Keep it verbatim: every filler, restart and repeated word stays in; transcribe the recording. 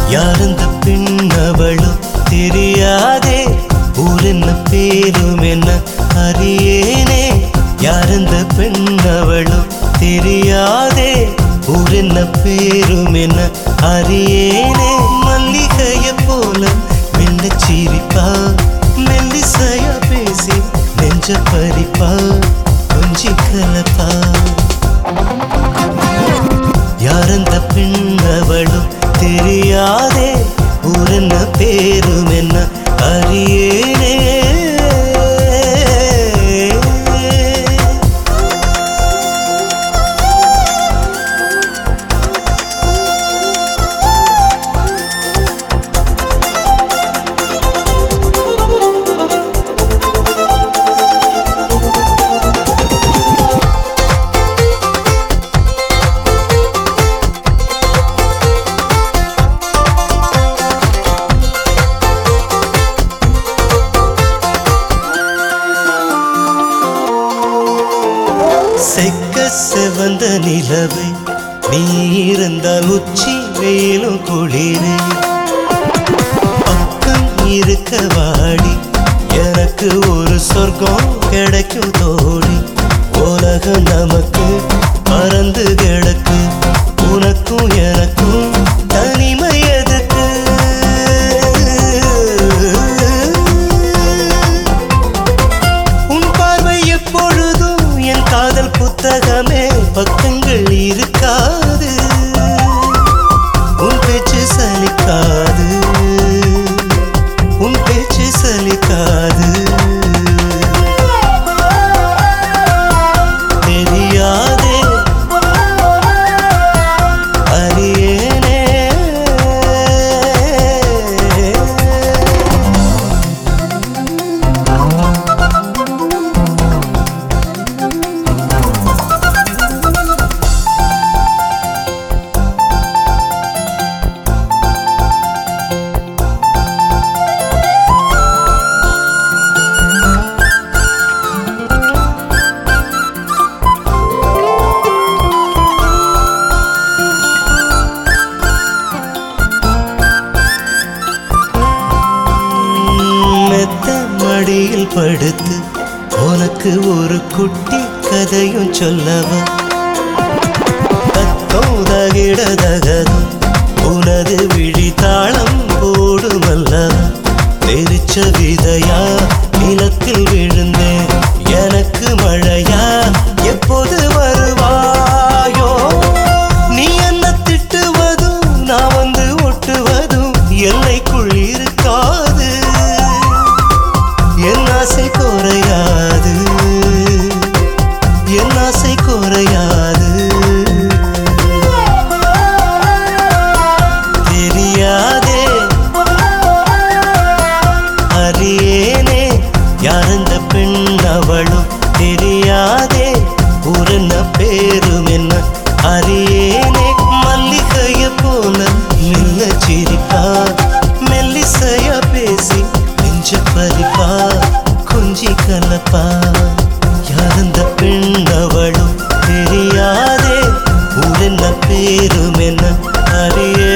யாரந்த பெண்ணவளும் தெரியாதே ஊரென்ன பேரும் என்ன அறியேனே யாரந்த பெண்ணவளும் தெரியாதே ஊரென்ன பேரும் என்ன அறியேனே மல்லிகைய போல மெல்ல சிரிப்பா மெல்லிசையா பேசி நெஞ்ச பறிப்பா கொஞ்சி கலப்பா யாரந்த பெண்ணவளும் தெரியாதே ஊரென்ன பேரும் என்ன அறியேனே செக்க செவந்த நிலவை நீ இருந்தால் உச்சி வெயிலும் குளிரே பக்கம் இருக்க வாடி எனக்கு ஒரு சொர்க்கம் கிடைக்கும் தோழி உலகம் நமக்கு பறந்து கிடக்கு உனக்கும் எனக்கும் தனிமை எதுக்கு உன் பார்வை எப்பொழுதும் என் காதல் புத்தகமே பக்கங்கள் இருக்காது உன் பேச்சு சலிக்காது உன் பேச்சு சலிக்காது தெரியாதே அறியேனே மடியில் படுத்து உனக்கு ஒரு குட்டி கதையும் சொல்லவா தத்தோதகிடதகதும் உனது விழி தாளம் போடுமல்லவா தெரிச்ச விதையா நிலத்தில் விழுந்தேன் எனக்கு மழையா எப்போது வருவாயோ நீ என்ன திட்டுவதும் நான் வந்து ஒட்டுவதும் எல்லைக்குள் இருக்காது என் ஆசை குறையாது என் ஆசை குறையாது தெரியாதே அறியேனே யாரந்த பெண்ணவளும் தெரியாதே ஊரென்ன பேரும் என்ன அறியேனே மல்லிகைய போல மெல்ல சிரிப்பா மெல்லிசையா பேசி நெஞ்ச பறிப்பா கொஞ்சி கலப்பா யாரந்த பெண்ணவளும் தெரியாதே ஊரென்ன பேரும் என்ன அறிய